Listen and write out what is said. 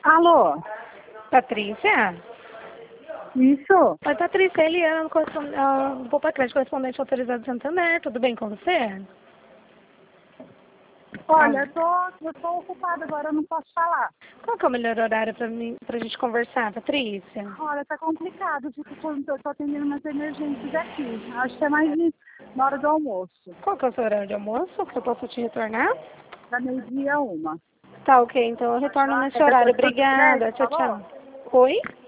Alô? Patrícia? Isso? Oi, Patrícia, Eliana, Poupa Crédito, correspondente autorizado do Santander. Tudo bem com você? Olha, eu tô ocupada agora, eu não posso falar. Qual que é o melhor horário pra gente conversar, Patrícia? Olha, tá complicado, eu tô atendendo umas emergências aqui. Acho que é mais na hora do almoço. Qual que é o seu horário de almoço, que eu posso te retornar? Da meio-dia a 1. Tá, ok, então eu retorno nesse É horário. cartão de Obrigada, crédito, tchau, falou? tchau. Oi?